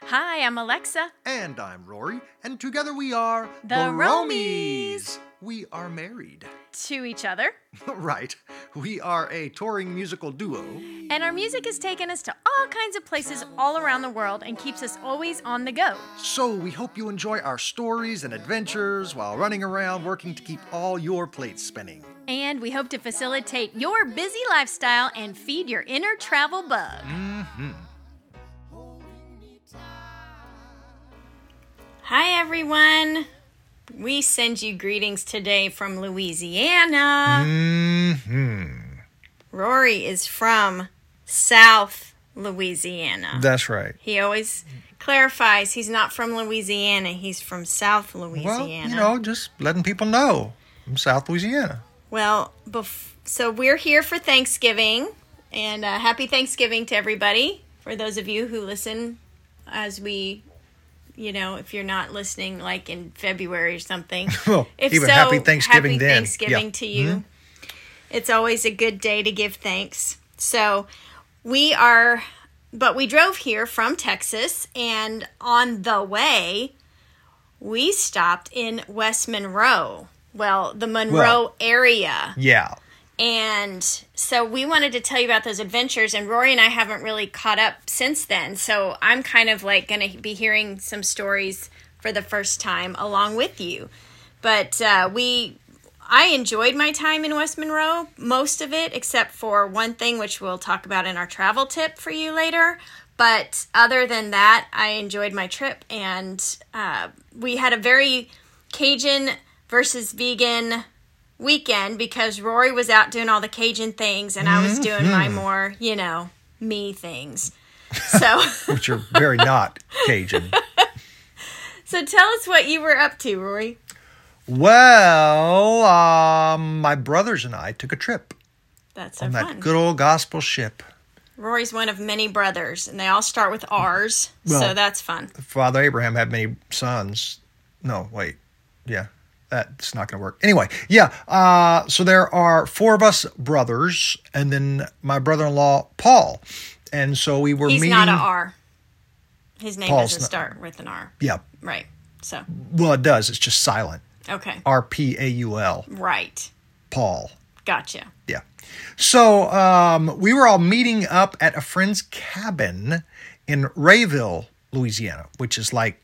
Hi, I'm Alexa. And I'm Rory, and together we are The Romies. We are married. To each other. Right. We are a touring musical duo. And our music has taken us to all kinds of places all around the world and keeps us always on the go. So we hope you enjoy our stories and adventures while running around working to keep all your plates spinning. And we hope to facilitate your busy lifestyle and feed your inner travel bug. Mm-hmm. Hi, everyone. We send you greetings today from Louisiana. Mm-hmm. Rory is from South Louisiana. That's right. He always clarifies he's not from Louisiana. He's from South Louisiana. Well, just letting people know. I'm South Louisiana. Well, so we're here for Thanksgiving. And happy Thanksgiving to everybody. For those of you who listen as we... if you're not listening like in February or something. Well, happy Thanksgiving happy then. Thanksgiving to you. Mm-hmm. It's always a good day to give thanks. So we drove here from Texas, and on the way, we stopped in West Monroe. Well, the Monroe area. Yeah. And so we wanted to tell you about those adventures, and Rory and I haven't really caught up since then. So I'm kind of like going to be hearing some stories for the first time along with you. But I enjoyed my time in West Monroe, most of it, except for one thing, which we'll talk about in our travel tip for you later. But other than that, I enjoyed my trip, and we had a very Cajun versus vegan weekend because Rory was out doing all the Cajun things and I was doing my more, me things. So Which are very not Cajun. So tell us what you were up to, Rory. Well, my brothers and I took a trip. That's so on fun. That good old gospel ship. Rory's one of many brothers, and they all start with R's, so that's fun. Father Abraham had many sons. No, wait. Yeah. That's not going to work. Anyway, yeah. So there are 4 of us brothers, and then my brother-in-law, Paul. And so we were meeting. He's not an R. His name Paul's doesn't start with an R. Yeah. Right. So. Well, it does. It's just silent. Okay. R-P-A-U-L. Right. Paul. Gotcha. Yeah. So we were all meeting up at a friend's cabin in Rayville, Louisiana, which is like,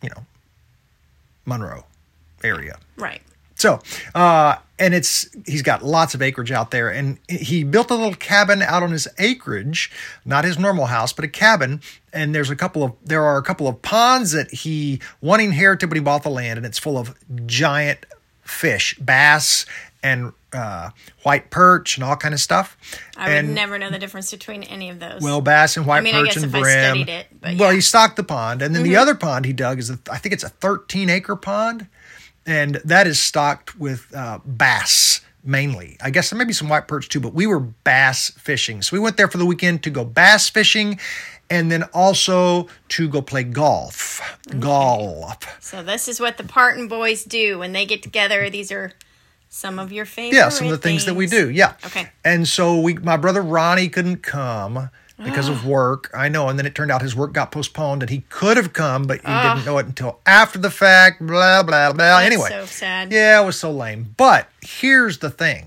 Monroe area. Right. So, and he's got lots of acreage out there, and he built a little cabin out on his acreage, not his normal house, but a cabin. And there are a couple of ponds that he inherited when he bought the land, and it's full of giant fish, bass and white perch and all kind of stuff. I would never know the difference between any of those. Well, bass and white perch and brim. I studied it, but Well, he stocked the pond, and then the other pond he dug I think it's a 13-acre pond. And that is stocked with bass, mainly. I guess there may be some white perch, too, but we were bass fishing. So we went there for the weekend to go bass fishing and then also to go play golf. Okay. Golf. So this is what the Parton boys do when they get together. These are some of your favorite some of the things that we do, yeah. Okay. And so my brother Ronnie couldn't come because of work. I know. And then it turned out his work got postponed and he could have come, but he didn't know it until after the fact, blah, blah, blah. That's anyway. So sad. Yeah, it was so lame. But here's the thing.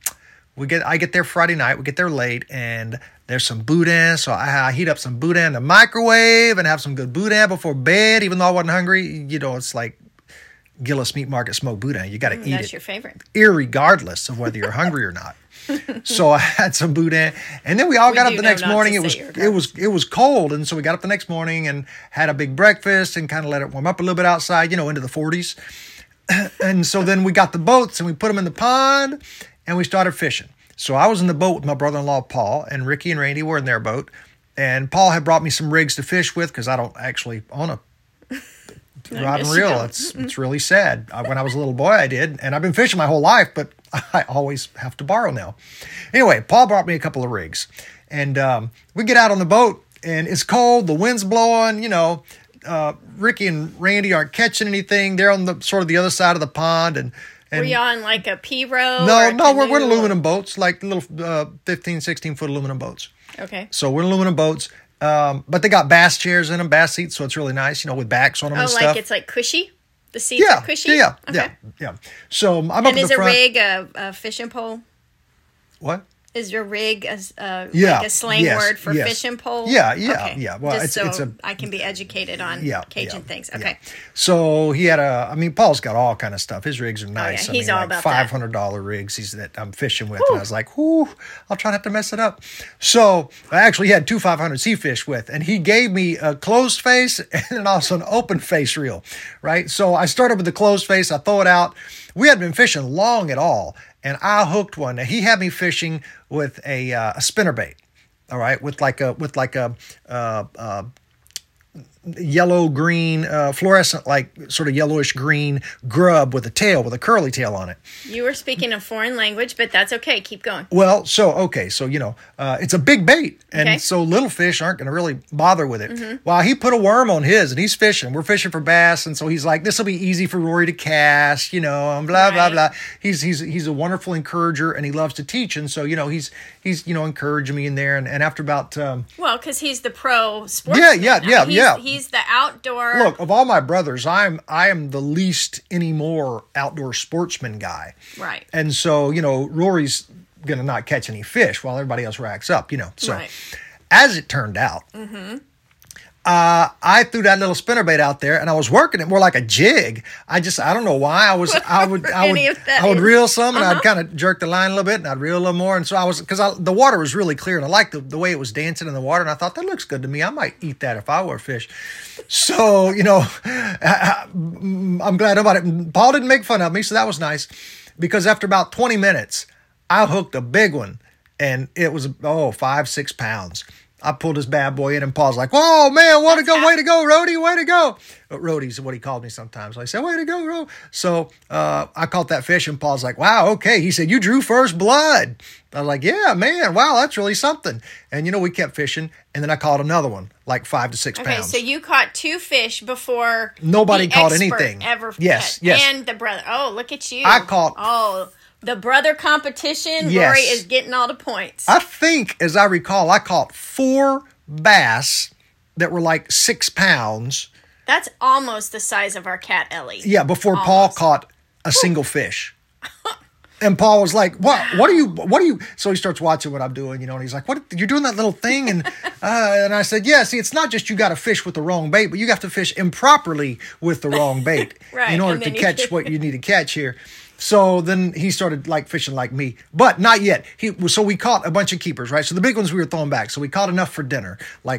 I get there Friday night. We get there late and there's some boudin. So I heat up some boudin in the microwave and have some good boudin before bed, even though I wasn't hungry. It's like Gillis Meat Market smoked boudin. You got to eat it. That's your favorite. Irregardless of whether you're hungry or not. So I had some boudin, and then we got up the next morning. It was cold, and so we got up the next morning and had a big breakfast and kind of let it warm up a little bit outside, into the 40s. And so then we got the boats and we put them in the pond and we started fishing. So I was in the boat with my brother-in-law Paul, and Ricky and Randy were in their boat, and Paul had brought me some rigs to fish with because I don't actually own a rod and reel. It's really sad. When I was a little boy, I did, and I've been fishing my whole life, but I always have to borrow now. Anyway, Paul brought me a couple of rigs, and we get out on the boat, and it's cold. The wind's blowing. Ricky and Randy aren't catching anything. They're on the other side of the pond, and were you on like a P-row? No, we're in aluminum boats, like little 15, 16-foot aluminum boats. Okay. So we're in aluminum boats, But they got bass chairs in them, bass seats, so it's really nice, with backs on them and stuff. Oh, like it's like cushy? The seats are cushy? Yeah. So I'm up in the front. And is a rig a fishing pole? What? Is your rig like a slang word for fishing pole? Yeah. Well, just I can be educated on Cajun things. Okay. Yeah. So he had Paul's got all kind of stuff. His rigs are nice. He's all about $500 rigs that I'm fishing with. Woo. And I was like, I'll try not to mess it up. So I actually had two 500s he fished with, and he gave me a closed face and also an open face reel, right? So I started with the closed face. I throw it out. We hadn't been fishing long at all. And I hooked one. Now, he had me fishing with a spinnerbait, all right, with like a yellow-green, fluorescent, like sort of yellowish-green grub with a curly tail on it. You were speaking a foreign language, but that's okay. Keep going. Well, so it's a big bait, and so little fish aren't going to really bother with it. Mm-hmm. Well, he put a worm on his, and he's fishing. We're fishing for bass, and so he's like, this will be easy for Rory to cast, and blah, blah, blah. He's a wonderful encourager, and he loves to teach, and so, he's encouraging me in there, and after about... well, because he's the pro sportsman. Yeah. He's the outdoor... Look, of all my brothers, I am the least anymore outdoor sportsman guy. Right. And so, Rory's going to not catch any fish while everybody else racks up, So, right. As it turned out, I threw that little spinnerbait out there, and I was working it more like a jig. I don't know why. I would reel some, and I'd kind of jerk the line a little bit, and I'd reel a little more. And so the water was really clear, and I liked the way it was dancing in the water, and I thought, that looks good to me. I might eat that if I were a fish. So, I'm glad Paul didn't make fun of me, so that was nice. Because after about 20 minutes, I hooked a big one, and it was, 5-6 pounds. I pulled this bad boy in, and Paul's like, whoa, man, way to go, Rody, way to go. Rody's what he called me sometimes. So I said, way to go, Rody. So I caught that fish, and Paul's like, wow, okay. He said, you drew first blood. I was like, yeah, man, wow, that's really something. And, we kept fishing, and then I caught another one, like 5 to 6 pounds. Okay, so you caught 2 fish before nobody caught anything. Ever yes. And the brother. Oh, look at you. I caught... the brother competition, yes. Rory is getting all the points. I think, as I recall, I caught 4 bass that were like 6 pounds. That's almost the size of our cat, Ellie. Yeah, before almost. Paul caught a single fish. And Paul was like, what are you? So he starts watching what I'm doing, and he's like, what, you're doing that little thing? And I said, yeah, see, it's not just you got to fish with the wrong bait, but you have to fish improperly with the wrong bait right, in order to catch what you need to catch here. So then he started fishing like me, but not yet. So we caught a bunch of keepers, right? So the big ones we were throwing back. So we caught enough for dinner,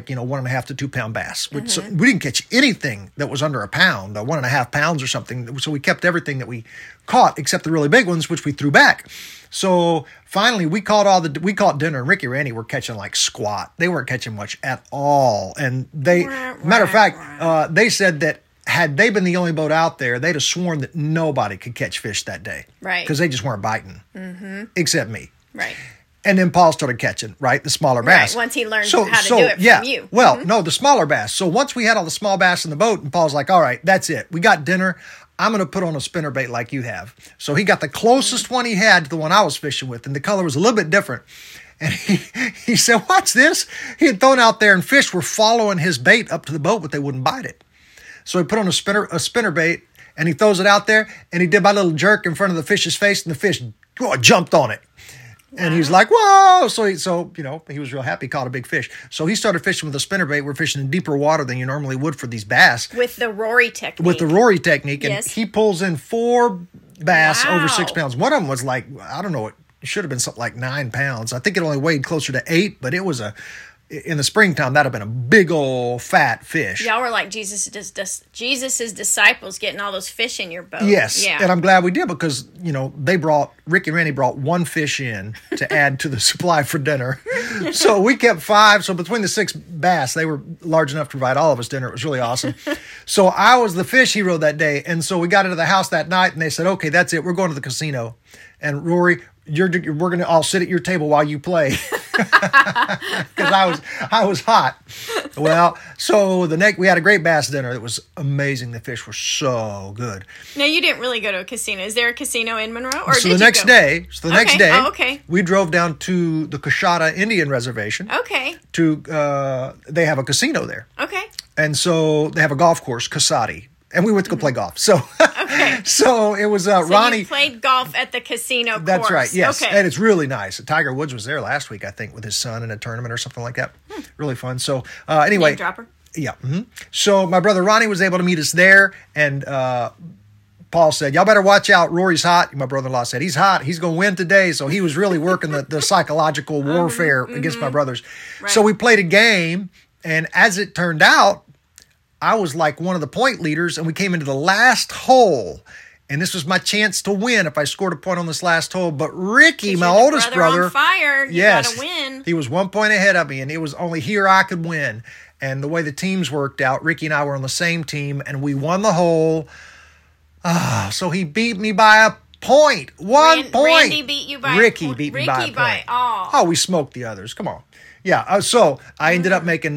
1.5 to 2 pound bass. So we didn't catch anything that was under a pound, 1.5 pounds or something. So we kept everything that we caught except the really big ones, which we threw back. So finally we caught dinner, and Ricky and Randy were catching like squat. They weren't catching much at all. And matter of fact, they said that had they been the only boat out there, they'd have sworn that nobody could catch fish that day. Right. Because they just weren't biting. Except me. Right. And then Paul started catching, right? The smaller bass. Right, once he learned how to do it from you. Well, no, the smaller bass. So once we had all the small bass in the boat, and Paul's like, all right, that's it. We got dinner. I'm going to put on a spinnerbait like you have. So he got the closest one he had to the one I was fishing with, and the color was a little bit different. And he said, what's this? He had thrown out there, and fish were following his bait up to the boat, but they wouldn't bite it. So he put on a spinnerbait, and he throws it out there, and he did my little jerk in front of the fish's face, and the fish jumped on it. And he's like, whoa! So he was real happy, caught a big fish. So he started fishing with a spinnerbait. We're fishing in deeper water than you normally would for these bass. With the Rory technique. And he pulls in 4 bass over 6 pounds. One of them was like, I don't know, it should have been something like 9 pounds. I think it only weighed closer to 8, but it was in the springtime, that'd have been a big old fat fish. Y'all were like Jesus's disciples getting all those fish in your boat. Yes, yeah. And I'm glad we did because, Rick and Randy brought 1 fish in to add to the supply for dinner. So we kept 5. So between the 6 bass, they were large enough to provide all of us dinner. It was really awesome. So I was the fish hero that day. And so we got into the house that night, and they said, okay, that's it. We're going to the casino. And Rory, we're going to all sit at your table while you play. because I was hot. Well, so we had a great bass dinner. It was amazing. The fish were so good. Now, you didn't really go to a casino. Is there a casino in Monroe? Or so the next day, Oh, okay. We drove down to the Coshada Indian Reservation. Okay. They have a casino there. Okay. And so they have a golf course, Casati. And we went to go play golf. So, so it was Ronnie. You played golf at the casino course. That's right. Yes, okay. And it's really nice. Tiger Woods was there last week, I think, with his son in a tournament or something like that. Really fun. So anyway, name dropper. Yeah. Mm-hmm. So my brother Ronnie was able to meet us there, and Paul said, "Y'all better watch out. Rory's hot." My brother-in-law said, "He's hot. He's going to win today." So he was really working the psychological warfare against my brothers. Right. So we played a game, and as it turned out, I was like one of the point leaders, and we came into the last hole. And this was my chance to win if I scored a point on this last hole. But Ricky, my oldest brother, on fire. You gotta win. He was 1 point ahead of me, and it was only here I could win. And the way the teams worked out, Ricky and I were on the same team, and we won the hole. So he beat me by a point. 1 point. Randy beat you by Ricky beat me by a point. Oh, we smoked the others. Come on. Yeah. So I ended up making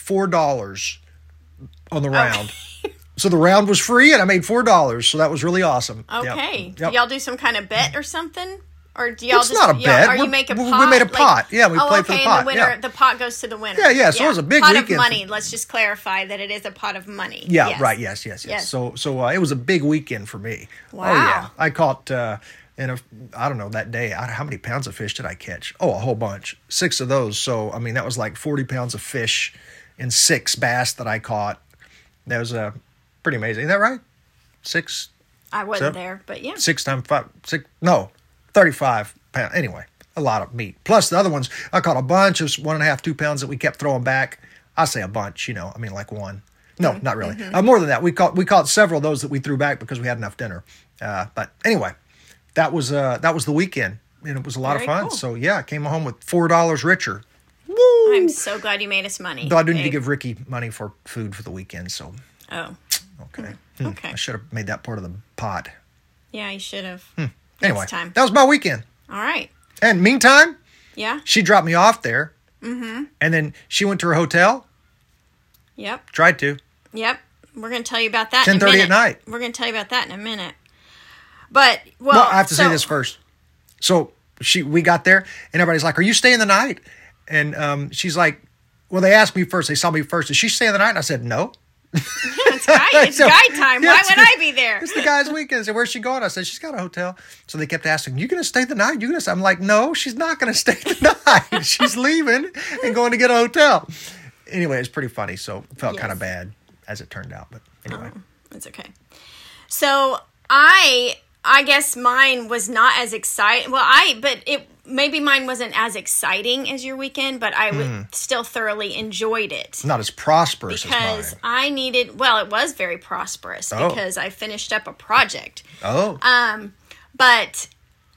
$4 on the round. Okay. So the round was free, and I made $4. So that was really awesome. Okay. Yep. Do y'all do some kind of bet or something? Or do y'all it's not a bet. Or you make a pot? We made a pot. Yeah, we played for the pot. And the winner, the pot goes to the winner. Yeah. So it was a big pot weekend. Pot of money. Let's just clarify that it is a pot of money. Yeah, yes. Right. Yes. So it was a big weekend for me. Wow. Oh, yeah. I caught, I don't know, that day, how many pounds of fish did I catch? Oh, a whole bunch. 6 of those. So, I mean, that was like 40 pounds of fish and 6 bass that I caught. That was pretty amazing. Isn't that right? 6? I wasn't there, but yeah. 6 times 5, 6, no, 35 pounds. Anyway, a lot of meat. Plus the other ones, I caught a bunch of 1.5, 2 pounds that we kept throwing back. I say a bunch, I mean like one. No, not really. More than that. We caught several of those that we threw back because we had enough dinner. But anyway, that was the weekend, and it was a lot of fun. Cool. So yeah, I came home with $4 richer. Woo! I'm so glad you made us money. Though I do need to give Ricky money for food for the weekend, so. Oh. Okay. Okay. I should have made that part of the pot. Yeah, you should have. Anyway, Next time. That was my weekend. All right. And meantime, yeah, she dropped me off there. Mm-hmm. And then she went to her hotel. Yep. Tried to. Yep. We're going to tell you about that 10:30 at night. We're going to tell you about that in a minute. But, I have to say this first. So we got there, and everybody's like, "Are you staying the night?" And she's like, well, they asked me first. They saw me first. Is she staying the night? And I said, no. It's guy time. Why would I be there? It's the guy's weekend. I said, where's she going? I said, she's got a hotel. So they kept asking, you going to stay the night? I'm like, no, she's not going to stay the night. She's leaving and going to get a hotel. Anyway, it's pretty funny. So it felt kind of bad as it turned out. But anyway. It's okay. So I guess mine was not as exciting. Maybe mine wasn't as exciting as your weekend, but I still thoroughly enjoyed it. Not as prosperous because I needed. Well, it was very prosperous because I finished up a project. Oh. But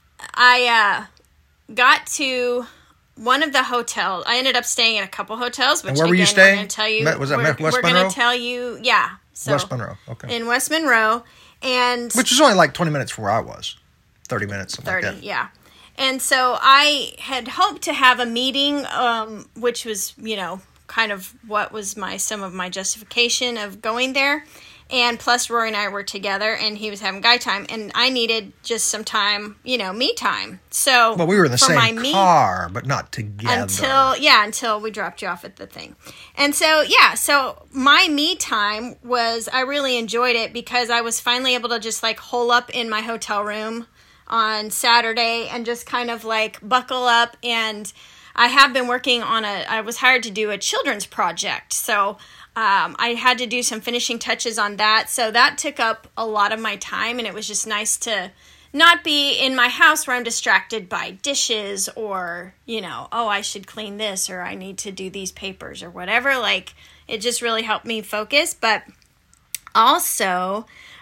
I got to one of the hotels. I ended up staying in a couple hotels. Which, and where were you staying? We're going to tell you. Was that West Monroe? We're going to tell you. Yeah. So, West Monroe. Okay. In West Monroe, and which was only like 20 minutes from where I was. 30 minutes. 30. Like that. Yeah. And so I had hoped to have a meeting, which was, kind of what was some of my justification of going there. And plus Rory and I were together and he was having guy time and I needed just some time, me time. So well, we were in the same car, but not together. Until we dropped you off at the thing. And so, so my me time was, I really enjoyed it because I was finally able to just hole up in my hotel room on Saturday and just kind of buckle up. And I have been working on I was hired to do a children's project. So I had to do some finishing touches on that. So that took up a lot of my time. And it was just nice to not be in my house where I'm distracted by dishes or, I should clean this or I need to do these papers or whatever. It just really helped me focus. But also,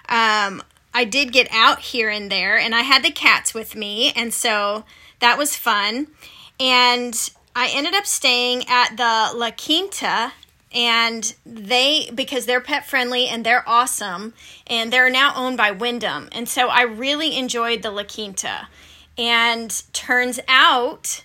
I did get out here and there, and I had the cats with me, and so that was fun. And I ended up staying at the La Quinta, and because they're pet friendly and they're awesome, and they're now owned by Wyndham. And so I really enjoyed the La Quinta. And turns out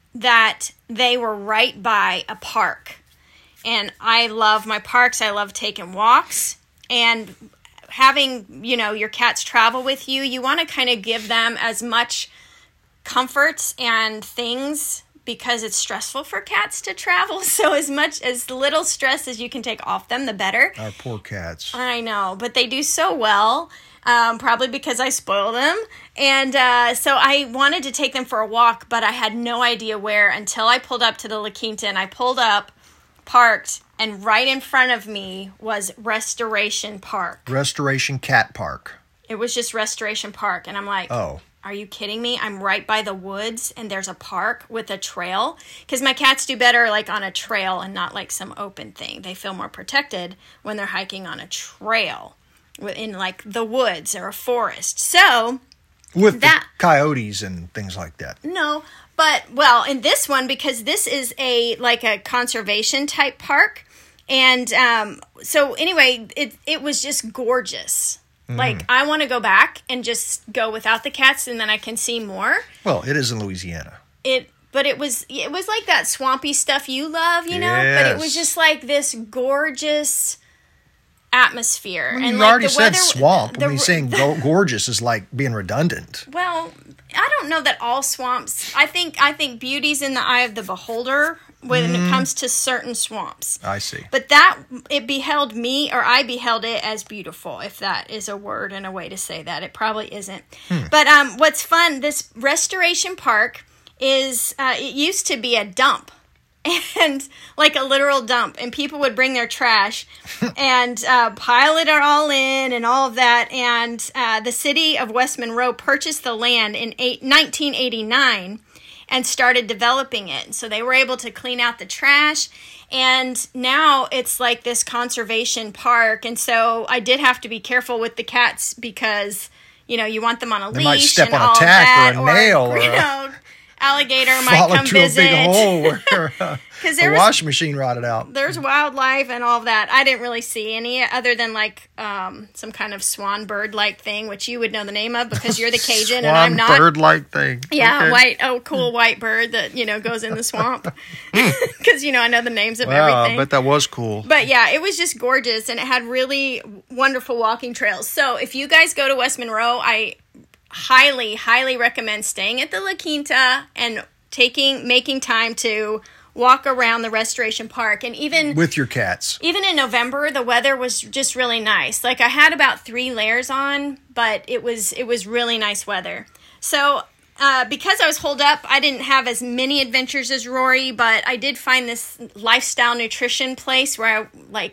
that they were right by a park. And I love my parks. I love taking walks. And having, your cats travel with you, you want to kind of give them as much comforts and things because it's stressful for cats to travel. So as little stress as you can take off them, the better. Our poor cats. I know, but they do so well. Probably because I spoil them. And so I wanted to take them for a walk, but I had no idea where until I pulled up to the La Quinta. And I pulled up, parked, and right in front of me was Restoration Park. Restoration Cat Park. It was just Restoration Park. And I'm like, oh, are you kidding me? I'm right by the woods and there's a park with a trail. Because my cats do better like on a trail and not like some open thing. They feel more protected when they're hiking on a trail in like the woods or a forest. So with the coyotes and things like that. No, but well, in this one, because this is a conservation type park. And so anyway, it was just gorgeous. Like, I want to go back and just go without the cats, and then I can see more. Well, it is in Louisiana. But it was like that swampy stuff you love, know? Yes. But it was just like this gorgeous atmosphere. Well, and you already said swamp. When you're saying gorgeous is like being redundant. Well, I don't know that all swamps. I think beauty's in the eye of the beholder when it comes to certain swamps. I see. But I beheld it as beautiful, if that is a word and a way to say that. It probably isn't. But what's fun, this Restoration Park is, it used to be a dump. And like a literal dump, and people would bring their trash and pile it all in and all of that. And the city of West Monroe purchased the land in 1989 and started developing it. So they were able to clean out the trash, and now it's like this conservation park. And so I did have to be careful with the cats because you want them on a leash. They might step and on all a tack that, or a nail or alligator might come visit. Fall into a big hole where the washing machine rotted out. There's wildlife and all of that. I didn't really see any other than like some kind of swan bird-like thing, which you would know the name of because you're the Cajun and I'm not. Swan bird-like thing. Yeah, okay. Cool white bird that, goes in the swamp. Because, I know the names of everything. I bet that was cool. But yeah, it was just gorgeous and it had really wonderful walking trails. So if you guys go to West Monroe, I highly, highly recommend staying at the La Quinta and making time to walk around the Restoration Park. And even with your cats. Even in November, the weather was just really nice. Like I had about 3 layers on, but it was really nice weather. So because I was holed up, I didn't have as many adventures as Rory, but I did find this lifestyle nutrition place where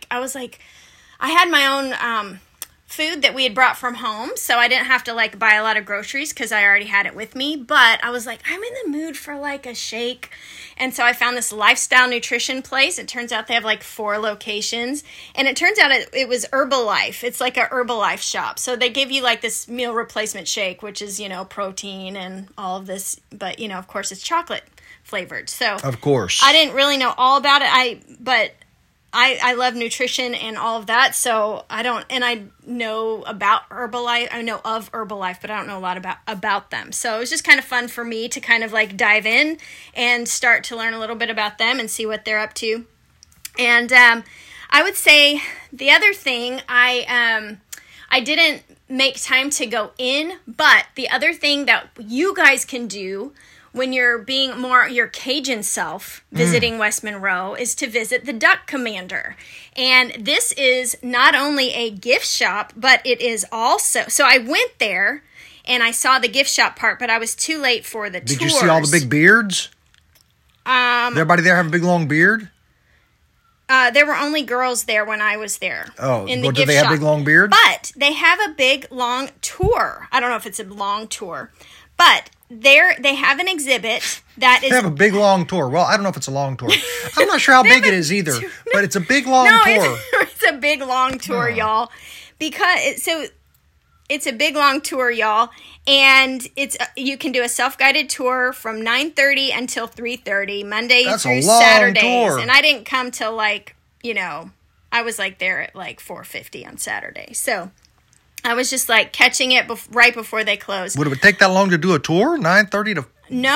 I had my own food that we had brought from home, so I didn't have to buy a lot of groceries because I already had it with me. But I was like, I'm in the mood for a shake, and so I found this lifestyle nutrition place. It turns out they have 4 locations, and it turns out it was Herbalife. It's like a Herbalife shop, so they give you this meal replacement shake, which is protein and all of this, but of course it's chocolate flavored. So of course I didn't really know all about it. But I love nutrition and all of that, so I know about Herbalife. I know of Herbalife, but I don't know a lot about them. So it was just kind of fun for me to kind of dive in and start to learn a little bit about them and see what they're up to. And I would say the other thing, I didn't make time to go in, but the other thing that you guys can do when you're being more your Cajun self visiting West Monroe is to visit the Duck Commander. And this is not only a gift shop, but it is also... So I went there and I saw the gift shop part, but I was too late for the tours. Did you see all the big beards? Did everybody there have a big long beard? There were only girls there when I was there. Oh, in the gift do they have shop. Big long beards? But they have a big long tour. I don't know if it's a long tour, but... They have an exhibit that is... They have a big, long tour. Well, I don't know if it's a long tour. I'm not sure how big it is either, but it's a big, long tour. It's a big, long tour, y'all. Because it's a big, long tour, y'all. And you can do a self-guided tour from 9:30 until 3:30, Monday through Saturdays. Tour. And I didn't come till I was there at 4:50 on Saturday. So... I was just catching it right before they closed. Would it take that long to do a tour? 9:30 to... No.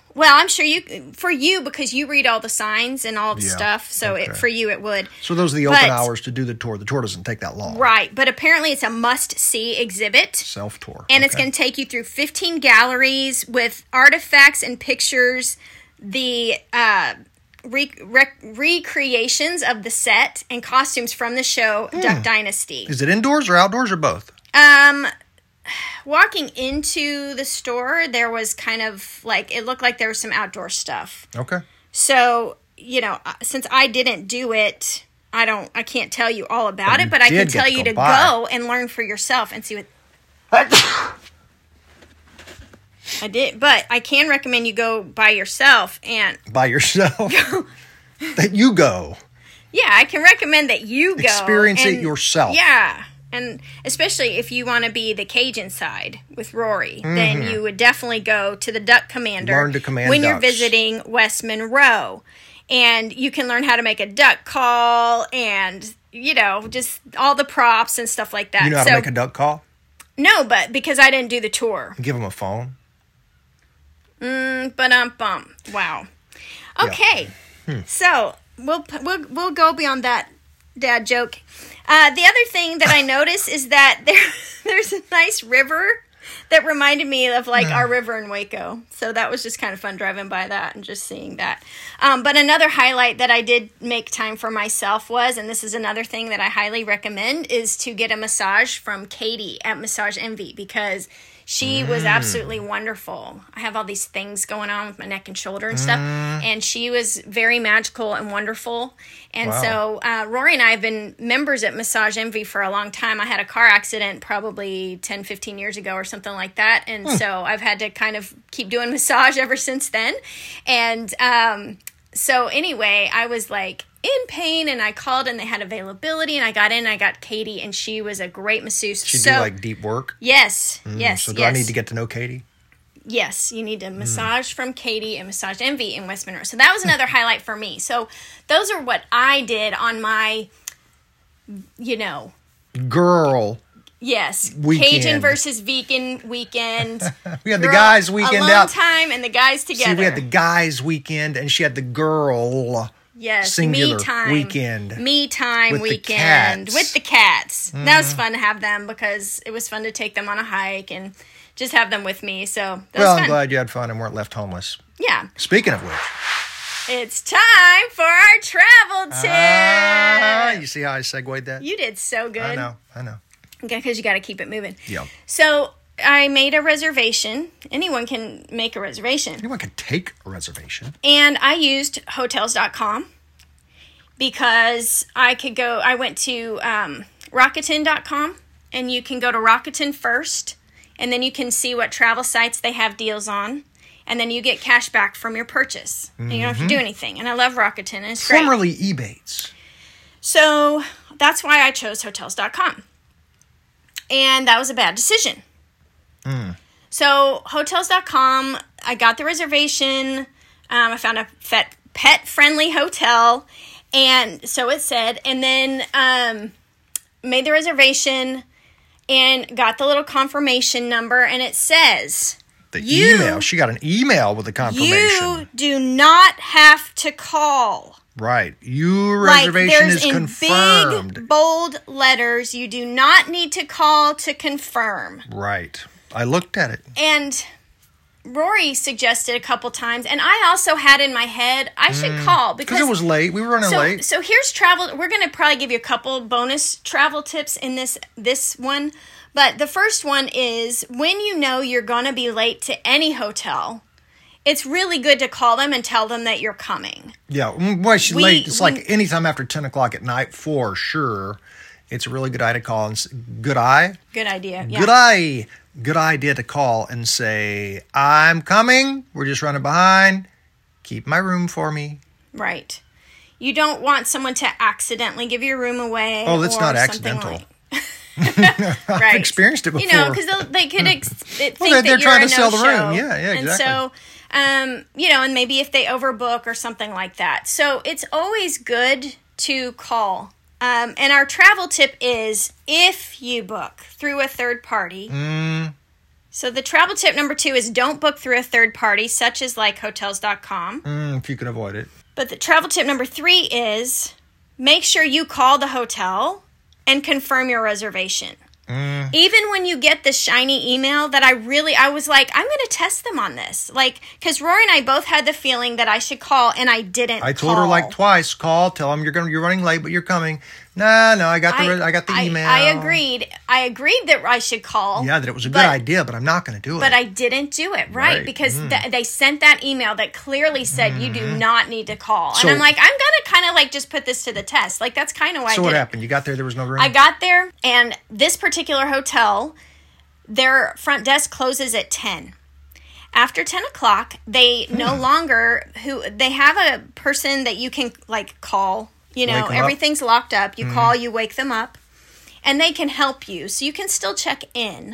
Well, I'm sure for you, because you read all the signs and all the stuff, so okay. For you it would. So those are the open hours to do the tour. The tour doesn't take that long. Right, but apparently it's a must-see exhibit. Self-tour. And it's going to take you through 15 galleries with artifacts and pictures, the recreations of the set and costumes from the show Duck Dynasty. Is it indoors or outdoors or both? Walking into the store, there was kind of like, it looked like there was some outdoor stuff. Okay. So, since I didn't do it, I can't tell you all about it, but I can tell you to go and learn for yourself and see what I did. But I can recommend you go by yourself and that you go. Yeah, I can recommend that you go. Experience it yourself. Yeah. And especially if you want to be the Cajun side with Rory, then you would definitely go to the Duck Commander. Learn to command when ducks. You're visiting West Monroe. And you can learn how to make a duck call and, just all the props and stuff like that. You know how to make a duck call? No, but because I didn't do the tour. Give them a phone. Wow. Okay. Yeah. So we'll go beyond that dad joke. The other thing that I noticed is that there's a nice river that reminded me of our river in Waco. So that was just kind of fun driving by that and just seeing that. But another highlight that I did make time for myself was, and this is another thing that I highly recommend, is to get a massage from Katie at Massage Envy, because she was absolutely wonderful. I have all these things going on with my neck and shoulder and stuff. And she was very magical and wonderful. And so Rory and I have been members at Massage Envy for a long time. I had a car accident probably 10, 15 years ago or something like that. And so I've had to kind of keep doing massage ever since then. And so anyway, I was in pain, and I called and they had availability, and I got in and I got Katie, and she was a great masseuse. She do deep work? Yes, yes. So do I need to get to know Katie? Yes, you need to massage from Katie and Massage Envy in West Monroe. So that was another highlight for me. So those are what I did on my, girl. Yes, weekend. Cajun versus vegan weekend. We had the guys' weekend alone out. Time and the guys together. See, we had the guys' weekend, and she had the girl. Yes, singular me time weekend. Me time with weekend the with the cats. That was fun to have them, because it was fun to take them on a hike and just have them with me. So that was fun. I'm glad you had fun and weren't left homeless. Yeah. Speaking of which, it's time for our travel tip. You see how I segued that? You did so good. I know. Okay, because you got to keep it moving. Yeah. So I made a reservation. Anyone can make a reservation. Anyone can take a reservation. And I used Hotels.com because I went to Rakuten.com, and you can go to Rakuten first, and then you can see what travel sites they have deals on, and then you get cash back from your purchase. And you don't have to do anything. And I love Rakuten, and it's great. Formerly Ebates. So that's why I chose Hotels.com. And that was a bad decision. So Hotels.com, I got the reservation. I found a pet-friendly hotel, and so it said. And then made the reservation and got the little confirmation number, and it says... email. She got an email with the confirmation. You do not have to call. Right. Your reservation is confirmed. Big, bold letters. You do not need to call to confirm. Right. I looked at it. And Rory suggested a couple times, and I also had in my head, I should call. Because it was late. We were running late. So here's travel. We're going to probably give you a couple bonus travel tips in this one. But the first one is, when you know you're going to be late to any hotel, it's really good to call them and tell them that you're coming. Yeah, why she's late? It's anytime after 10 o'clock at night, for sure. It's a really good idea to call and good idea. Yeah. Good idea to call and say, I'm coming. We're just running behind. Keep my room for me. Right. You don't want someone to accidentally give your room away. Oh, that's not accidental. Right. I've experienced it before. Because they could think they're that trying you're to a sell the no-show. room. Yeah, exactly. And so, and maybe if they overbook or something like that. So it's always good to call. And our travel tip is, if you book through a third party, So the travel tip number 2 is don't book through a third party, such as like Hotels.com. If you can avoid it. But the travel tip number 3 is make sure you call the hotel and confirm your reservation. Even when you get the shiny email that I was like, I'm going to test them on this. Like, because Rory and I both had the feeling that I should call, and I didn't. I told her like twice, call, tell them you're running late, but you're coming. No, I got the email. I agreed that I should call. Yeah, that it was a good idea, but I'm not going to do it. But I didn't do it, right? Because they sent that email that clearly said you do not need to call. And I'm like, I'm going to kind of like just put this to the test. Like, that's kind of why I did it. So what happened? You got there was no room? I got there, and this particular hotel, their front desk closes at 10. After 10 o'clock, they no longer, they have a person that you can like call. You know, everything's locked up. You call, you wake them up, and they can help you. So you can still check in.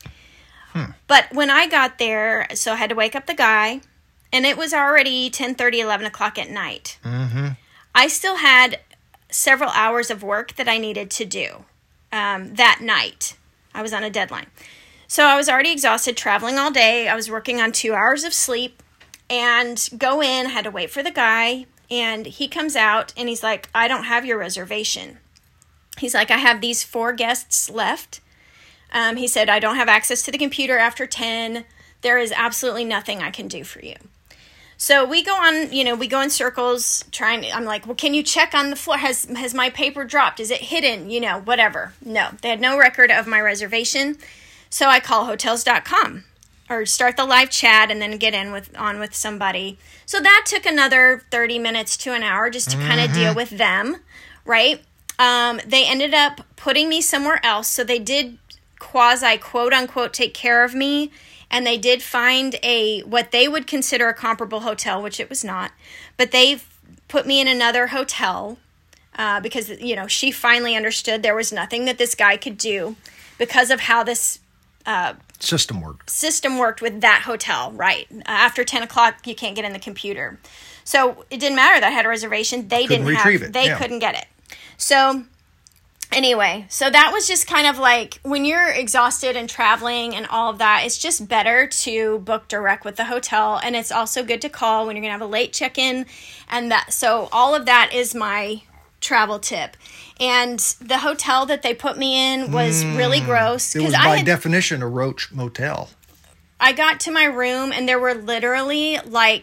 But when I got there, so I had to wake up the guy, and it was already 10:30, 11 o'clock at night. I still had several hours of work that I needed to do that night. I was on a deadline. So I was already exhausted, traveling all day. I was working on 2 hours of sleep, and go in, had to wait for the guy. And he comes out and he's like, I don't have your reservation. He's like, I have these 4 guests left. He said, I don't have access to the computer after 10. There is absolutely nothing I can do for you. So we go on, we go in circles I'm like, well, can you check on the floor? Has my paper dropped? Is it hidden? Whatever. No, they had no record of my reservation. So I call Hotels.com. Or start the live chat and then get on with somebody. So that took another 30 minutes to an hour just to kind of deal with them, right? They ended up putting me somewhere else. So they did quasi, quote unquote, take care of me. And they did find what they would consider a comparable hotel, which it was not. But they put me in another hotel because, she finally understood there was nothing that this guy could do because of how this system worked with that hotel, right? After 10 o'clock, you can't get in the computer. So it didn't matter that I had a reservation. They couldn't retrieve it. They couldn't get it. So anyway, so that was just kind of like when you're exhausted and traveling and all of that, it's just better to book direct with the hotel. And it's also good to call when you're going to have a late check-in. And so all of that is my travel tip. And the hotel that they put me in was really gross. It was by definition a roach motel. I got to my room and there were literally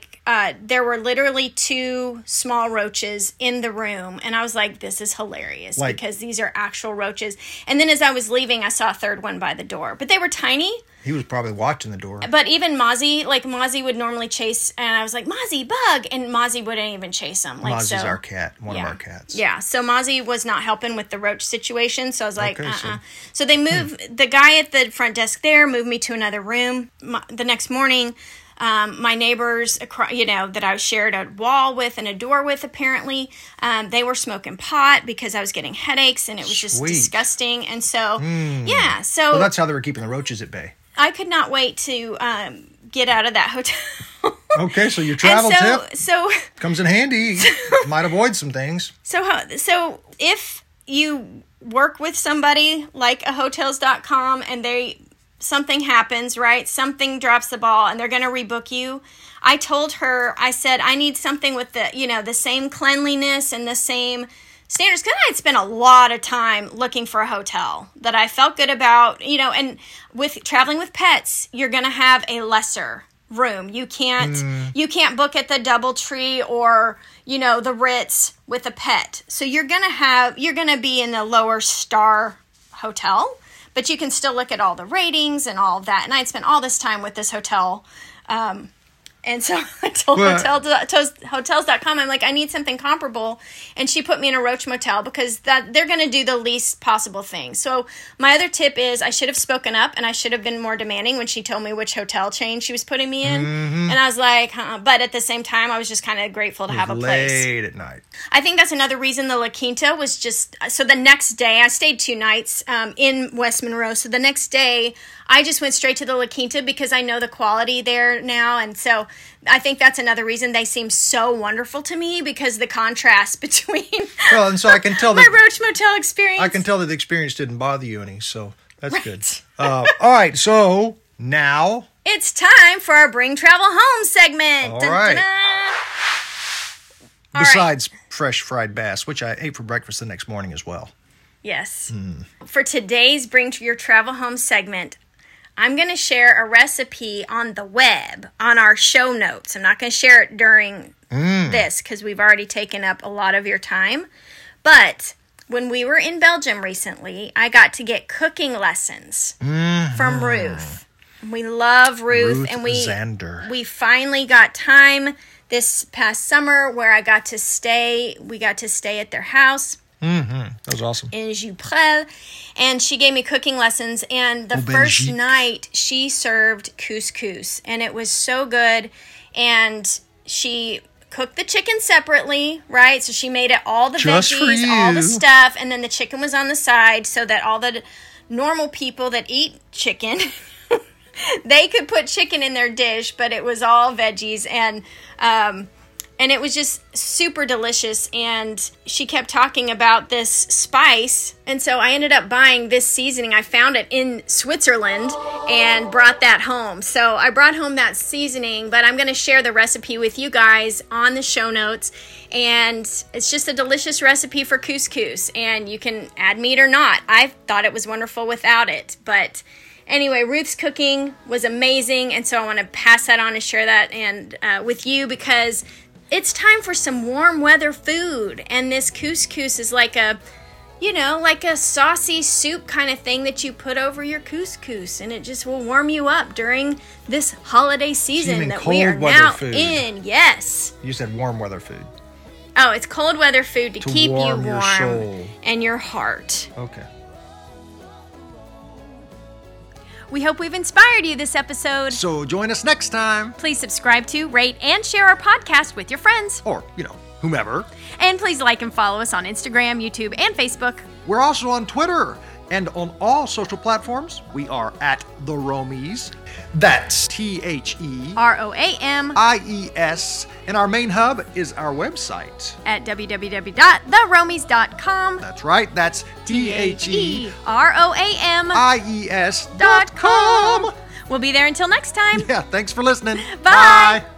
2 small roaches in the room. And I was like, this is hilarious because these are actual roaches. And then as I was leaving, I saw a third one by the door. But they were tiny. He was probably watching the door. But even Mozzie would normally chase, and I was like, Mozzie, bug! And Mozzie wouldn't even chase him. Mozzie's our cat, one of our cats. Yeah, so Mozzie was not helping with the roach situation, so I was like, So they moved, the guy at the front desk there moved me to another room. The next morning, my neighbors, that I shared a wall with and a door with, apparently, they were smoking pot because I was getting headaches, and it was just disgusting. And so, Well, that's how they were keeping the roaches at bay. I could not wait to get out of that hotel. Okay, so your travel tip comes in handy. Might avoid some things. So if you work with somebody like a Hotels.com and something happens, right? Something drops the ball and they're going to rebook you. I told her, I said, I need something with the same cleanliness and the same standards, because I had spent a lot of time looking for a hotel that I felt good about, and with traveling with pets, you're going to have a lesser room. You can't book at the DoubleTree or, the Ritz with a pet. So you're going to be in the lower star hotel, but you can still look at all the ratings and all of that. And I had spent all this time with this hotel, and so I told Hotels.com, I'm like, I need something comparable. And she put me in a roach motel because they're going to do the least possible thing. So my other tip is I should have spoken up and I should have been more demanding when she told me which hotel chain she was putting me in. And I was like, but at the same time, I was just kind of grateful to have a place. Late at night. I think that's another reason the La Quinta was just, so the next day, I stayed 2 nights in West Monroe. So the next day, I just went straight to the La Quinta because I know the quality there now. And so I think that's another reason they seem so wonderful to me, because the contrast between and so I can tell my Roach Motel experience. I can tell that the experience didn't bother you any, so that's good. All right, so Now, it's time for our Bring Travel Home segment. All right. Besides fresh fried bass, which I ate for breakfast the next morning as well. Yes. For today's Bring Your Travel Home segment, I'm going to share a recipe on the web, on our show notes. I'm not going to share it during this because we've already taken up a lot of your time. But when we were in Belgium recently, I got to get cooking lessons from Ruth. We love Ruth and we finally got time this past summer where I got to stay. We got to stay at their house. That was awesome. In Juprel. And she gave me cooking lessons. And the first night, she served couscous. And it was so good. And she cooked the chicken separately, right? So she made it all the veggies, all the stuff. And then the chicken was on the side so that all the normal people that eat chicken, they could put chicken in their dish. But it was all veggies. And it was just super delicious, and she kept talking about this spice, and so I ended up buying this seasoning. I found it in Switzerland and brought that home. So I brought home that seasoning, but I'm going to share the recipe with you guys on the show notes, and it's just a delicious recipe for couscous, and you can add meat or not. I thought it was wonderful without it, but anyway, Ruth's cooking was amazing, and so I want to pass that on and share that and with you because it's time for some warm weather food, and this couscous is like a saucy soup kind of thing that you put over your couscous, and it just will warm you up during this holiday season that we are now in. Yes. You said warm weather food. Oh, it's cold weather food to keep you warm your soul and your heart. Okay. We hope we've inspired you this episode. So join us next time. Please subscribe to, rate, and share our podcast with your friends. Or, whomever. And please like and follow us on Instagram, YouTube, and Facebook. We're also on Twitter and on all social platforms. We are at The Romies. That's TheRoamies. And our main hub is our website. At www.theromies.com. That's right. That's TheRoamies.com. We'll be there until next time. Yeah, thanks for listening. Bye.